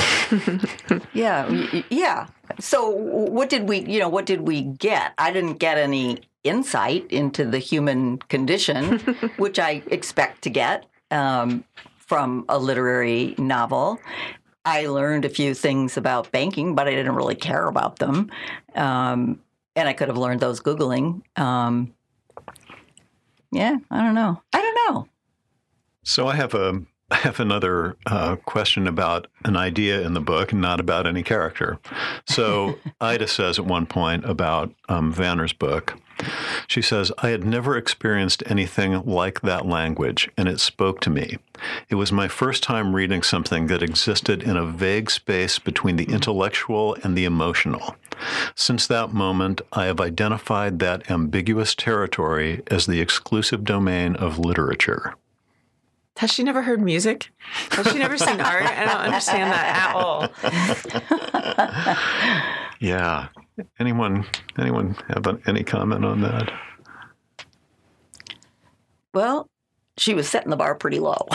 yeah, yeah. So what did we, you know, what did we get? I didn't get any insight into the human condition, which I expect to get um, from a literary novel. I learned a few things about banking, but I didn't really care about them. Um, and I could have learned those Googling. Um, yeah, I don't know. I don't know. So I have a I have another uh, question about an idea in the book, not about any character. So Ida says at one point about um, Vanner's book, she says, I had never experienced anything like that language, and it spoke to me. It was my first time reading something that existed in a vague space between the intellectual and the emotional. Since that moment, I have identified that ambiguous territory as the exclusive domain of literature. Has she never heard music? Has she never seen art? I don't understand that at all. Yeah. Anyone anyone have any comment on that? Well, she was setting the bar pretty low.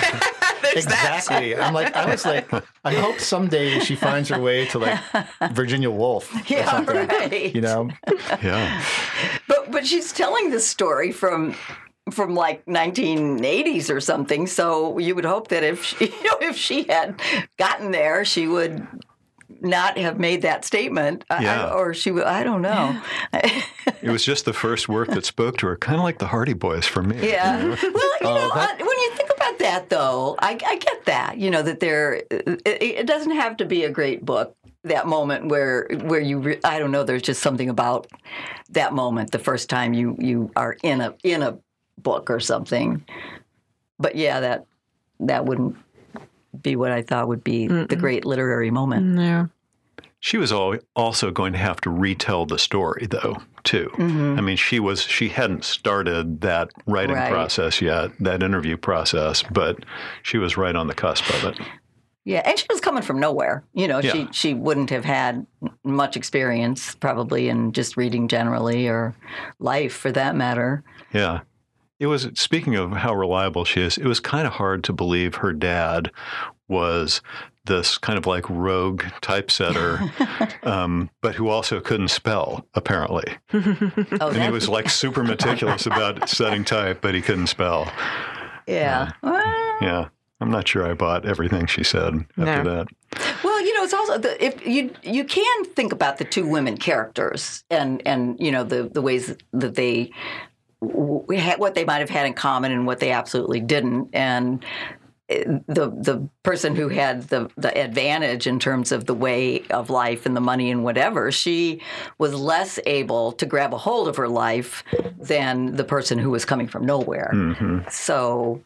Exactly. I'm like, I was like, I hope someday she finds her way to like Virginia Woolf. Or Yeah, something, right. You know? Yeah. But but she's telling this story from from like nineteen eighties or something. So you would hope that if she, you know, if she had gotten there, she would not have made that statement. Yeah. I, or she would, I don't know. It was just the first work that spoke to her, kind of like the Hardy Boys for me. Yeah. Well, you know, that- uh, when you think about that, though, I, I get that. You know, that there, it, it doesn't have to be a great book. That moment where where you, re- I don't know, there's just something about that moment, the first time you you are in a in a book or something. But yeah, that that wouldn't be what I thought would be Mm-mm. the great literary moment. No. She was al- also going to have to retell the story, though, too. Mm-hmm. I mean, she was she hadn't started that writing right. process yet, that interview process, but she was right on the cusp of it. Yeah, and she was coming from nowhere. You know, Yeah. she she wouldn't have had much experience probably in just reading generally or life for that matter. Yeah. It was, speaking of how reliable she is, it was kind of hard to believe her dad was this kind of like rogue typesetter, um, but who also couldn't spell, apparently. Oh, and he was like super meticulous about setting type, but he couldn't spell. Yeah. Uh, well, yeah. I'm not sure I bought everything she said after No. that. Well, you know, it's also the, if you you can think about the two women characters and and you know the the ways that they we had what they might have had in common and what they absolutely didn't, and the the person who had the the advantage in terms of the way of life and the money and whatever, she was less able to grab a hold of her life than the person who was coming from nowhere. Mm-hmm. So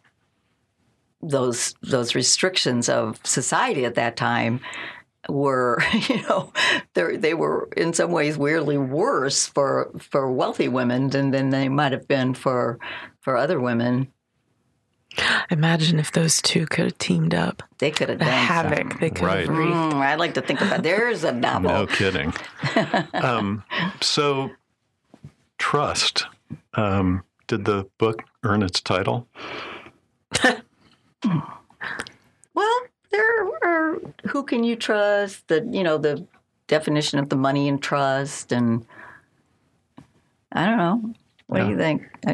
those those restrictions of society at that time were, you know, they they were in some ways weirdly worse for for wealthy women than, than they might have been for for other women. Imagine if those two could have teamed up. They could have The done havoc some. they could Right. have wreaked. Mm, I'd like to think about. There's a novel. No kidding. um, so, Trust. Um, did the book earn its title? Well, there are who can you trust? The you know the definition of the money in trust, and I don't know. What Yeah. do you think? I,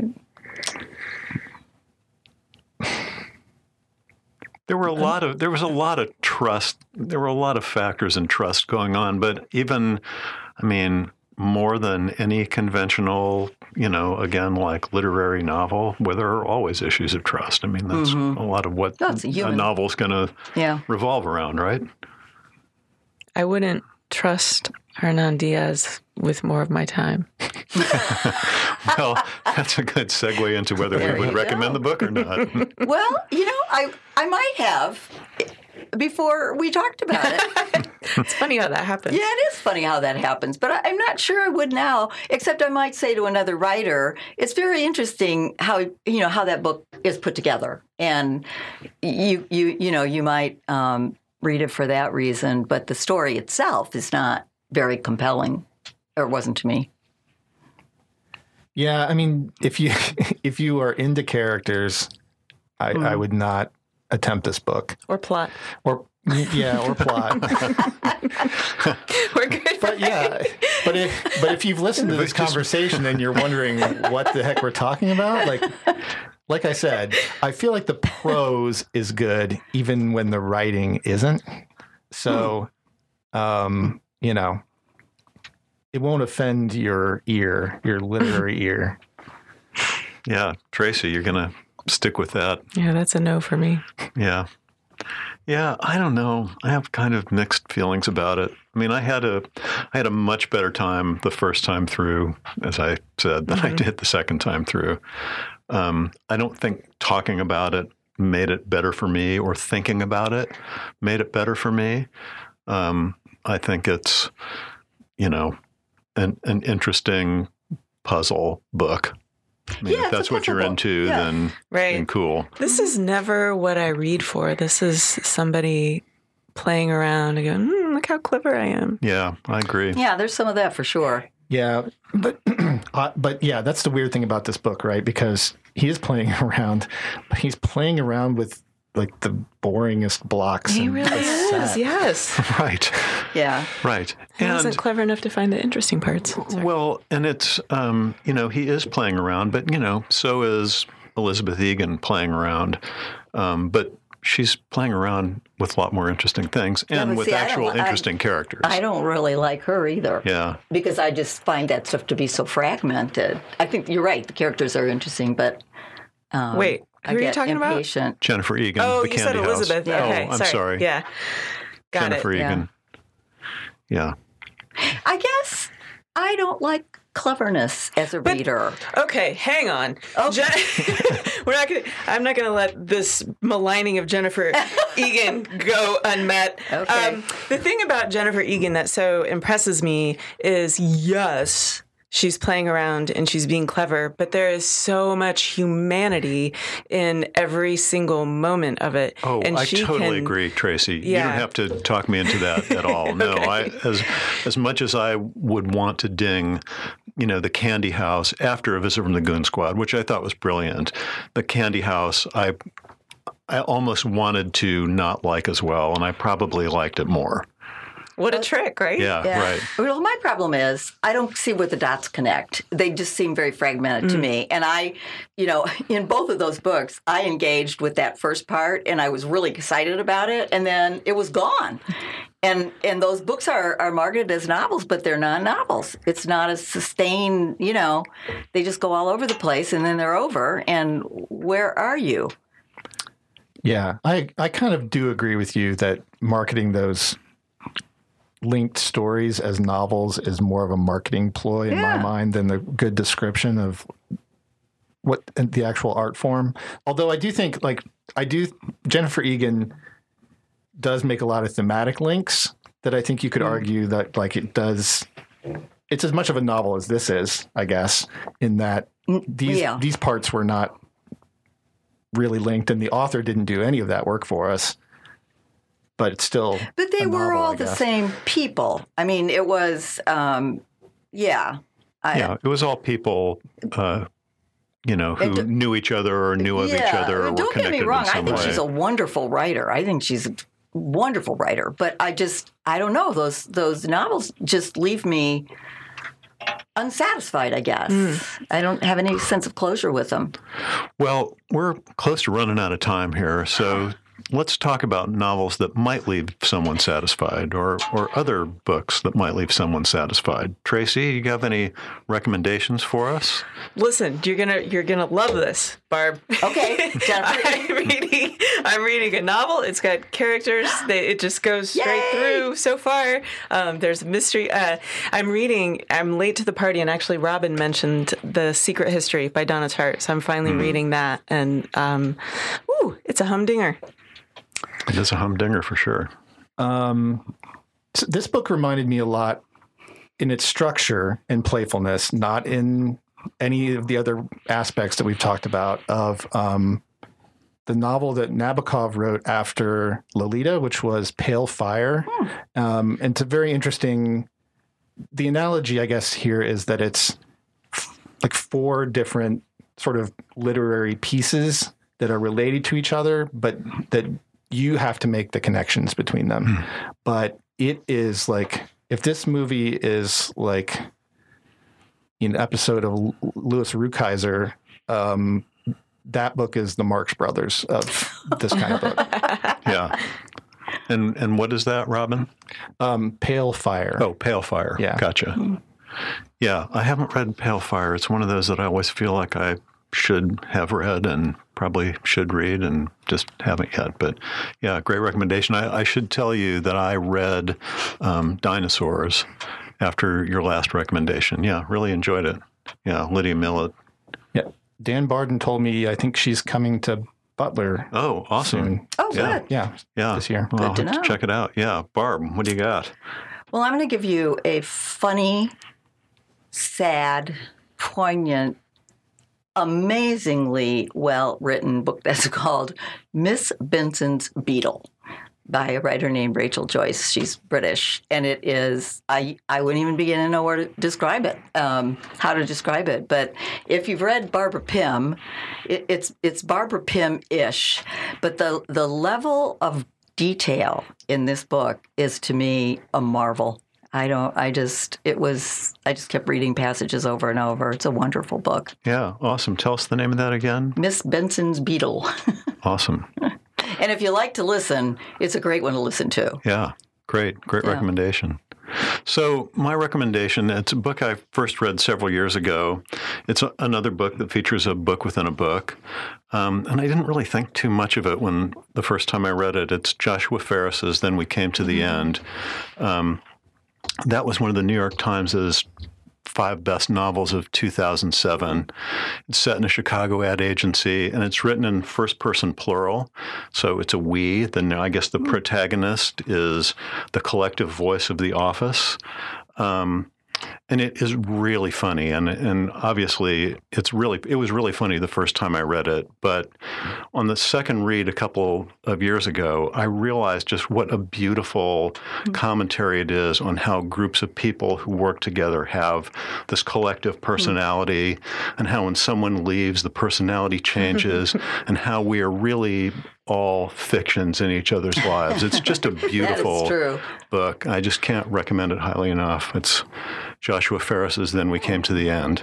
There were a lot of there was a lot of trust. There were a lot of factors in trust going on, but even, I mean, more than any conventional, you know, again, like literary novel, where there are always issues of trust. I mean, that's Mm-hmm. a lot of what No, it's a a human- novel's going to yeah. revolve around, right? I wouldn't trust Hernan Diaz with more of my time. Well, that's a good segue into whether There we would you recommend go. the book or not. Well, you know, I I might have before we talked about it. It's funny how that happens. Yeah, it is funny how that happens, but I, I'm not sure I would now. Except I might say to another writer, it's very interesting how you know how that book is put together, and you you you know you might um, read it for that reason, but the story itself is not very compelling, or it wasn't to me. Yeah, I mean, if you if you are into characters, I, Mm. I would not attempt this book. Or plot. Or yeah, or plot. We're good. But yeah, but if but if you've listened to this conversation and you're wondering what the heck we're talking about, like like I said, I feel like the prose is good even when the writing isn't. So, um, you know, it won't offend your ear, your literary ear. Yeah, Tracy, you're going to stick with that. Yeah, that's a no for me. Yeah. Yeah, I don't know. I have kind of mixed feelings about it. I mean, I had a I had a much better time the first time through, as I said, than mm-hmm. I did the second time through. Um, I don't think talking about it made it better for me, or thinking about it made it better for me. Um, I think it's, you know, an an interesting puzzle book. I mean, yeah, if that's what you're book. into, yeah. then, right. then cool. This is never what I read for. This is somebody playing around and going, mm, look how clever I am. Yeah, I agree. Yeah, there's some of that for sure. Yeah, but uh, but yeah, that's the weird thing about this book, right? Because he is playing around, but he's playing around with like the boringest blocks. He in really the is, set. yes. Right. Yeah. Right. He and, wasn't clever enough to find the interesting parts. Sorry. Well, and it's, um, you know, he is playing around, but, you know, so is Elizabeth Egan playing around. Um, but she's playing around with a lot more interesting things and Yeah, with see, actual I interesting I, characters. I don't really like her either. Yeah. Because I just find that stuff to be so fragmented. I think you're right. The characters are interesting, but um, Wait, who I are you get talking impatient. about? Jennifer Egan. Oh, the you Candy said Elizabeth. House. Okay, oh, I'm sorry. sorry. Yeah. Got Jennifer it. Egan. Yeah. I guess I don't like cleverness as a But- reader. Okay, hang on. Okay. Je- We're not gonna. I'm not gonna let this maligning of Jennifer Egan go unmet. Okay. Um, the thing about Jennifer Egan that so impresses me is, yes, she's playing around and she's being clever, but there is so much humanity in every single moment of it. Oh, and I she totally can, agree, Tracy. You Yeah. don't have to talk me into that at all. No, Okay. I as as much as I would want to ding, you know, the Candy House after A Visit from the Goon Squad, which I thought was brilliant. The Candy House, I I almost wanted to not like as well, and I probably liked it more. What a trick, right? Yeah, Yeah. right. Well, my problem is I don't see where the dots connect. They just seem very fragmented to me. And I, you know, in both of those books, I engaged with that first part and I was really excited about it. And then it was gone. And and those books are, are marketed as novels, but they're not novels. It's not a sustained, you know, they just go all over the place and then they're over. And where are you? Yeah, I, I kind of do agree with you that marketing those linked stories as novels is more of a marketing ploy in Yeah. my mind than the good description of what the actual art form. Although I do think, like, I do, Jennifer Egan does make a lot of thematic links that I think you could argue that, like, it does, it's as much of a novel as this is, I guess, in that these yeah. these parts were not really linked and the author didn't do any of that work for us. But it's still But they a were novel, all I the guess. same people. I mean, it was, um, yeah. I, Yeah, it was all people, uh, you know, who And d- knew each other or knew of each Yeah, other or were don't get connected me wrong. in I some think way. she's a wonderful writer. I think she's a wonderful writer. But I just, I don't know. Those those novels just leave me unsatisfied, I guess. Hmm. I don't have any sense of closure with them. Well, we're close to running out of time here, so let's talk about novels that might leave someone satisfied, or or other books that might leave someone satisfied. Tracy, you have any recommendations for us? Listen, you're gonna you're gonna love this, Barb. Okay, Jennifer. I'm reading I'm reading a novel. It's got characters. They, it just goes straight Yay! through so far. Um, there's a mystery. Uh, I'm reading. I'm late to the party, and actually, Robin mentioned The Secret History by Donna Tartt. So I'm finally Mm-hmm. reading that, and um, ooh, it's a humdinger. It is a humdinger for sure. Um, so this book reminded me a lot in its structure and playfulness, not in any of the other aspects that we've talked about, of um, the novel that Nabokov wrote after Lolita, which was Pale Fire. Hmm. Um, and it's a very interesting, the analogy, I guess, here is that it's f- like four different sort of literary pieces that are related to each other, but that you have to make the connections between them. Hmm. But it is like, if this movie is like an episode of Louis Rukeyser, um, that book is the Marx Brothers of this kind of book. Yeah. And and what is that, Robin? Um, Pale Fire. Oh, Pale Fire. Yeah. Gotcha. Yeah, I haven't read Pale Fire. It's one of those that I always feel like I should have read and probably should read and just haven't yet. But yeah, great recommendation. I, I should tell you that I read um, Dinosaurs after your last recommendation. Yeah, really enjoyed it. Yeah, Lydia Millett. Yeah. Dan Barden told me I think she's coming to Butler. Oh, awesome. Soon. Oh, Yeah. good. Yeah. Yeah. This year. Well, I'll Good to have to know. check it out. Yeah. Barb, what do you got? Well, I'm going to give you a funny, sad, poignant, amazingly well-written book that's called Miss Benson's Beetle by a writer named Rachel Joyce. She's British, and it is, I, I wouldn't even begin to know where to describe it, um, how to describe it. But if you've read Barbara Pym, it, it's it's Barbara Pym-ish, but the the level of detail in this book is, to me, a marvel. I don't, I just, it was, I just kept reading passages over and over. It's a wonderful book. Yeah, awesome. Tell us the name of that again. Miss Benson's Beetle. Awesome. And if you like to listen, it's a great one to listen to. Yeah, great, great Yeah. recommendation. So my recommendation, it's a book I first read several years ago. It's a, another book that features a book within a book. Um, and I didn't really think too much of it when the first time I read it. It's Joshua Ferris's Then We Came to the End. Um, that was one of the New York Times's five best novels of two thousand seven. It's set in a Chicago ad agency, and it's written in first-person plural. So it's a we. Then I guess the protagonist is the collective voice of the office. Um, and it is really funny, and and obviously it's really it was really funny the first time I read it. But on the second read a couple of years ago, I realized just what a beautiful commentary it is on how groups of people who work together have this collective personality, and how when someone leaves, the personality changes, and how we are really all fictions in each other's lives. It's just a beautiful That is true. book. I just can't recommend it highly enough. It's Joshua Ferris's Then We Came to the End.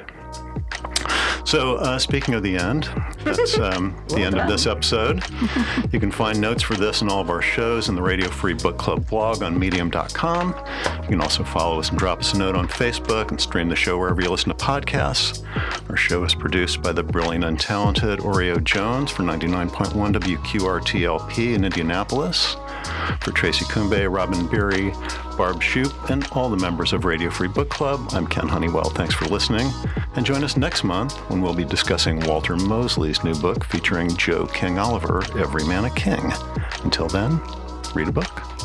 So uh, speaking of the end, that's um, the Well end of done. this episode. You can find notes for this and all of our shows in the Radio Free Book Club blog on medium dot com. You can also follow us and drop us a note on Facebook and stream the show wherever you listen to podcasts. Our show is produced by the brilliant and talented Oreo Jones for ninety-nine point one W Q R T L P in Indianapolis. For Tracy Kumbe, Robin Beery, Barb Shoup, and all the members of Radio Free Book Club, I'm Ken Honeywell. Thanks for listening. And join us next month when we'll be discussing Walter Mosley's new book featuring Joe King Oliver, Every Man a King. Until then, read a book.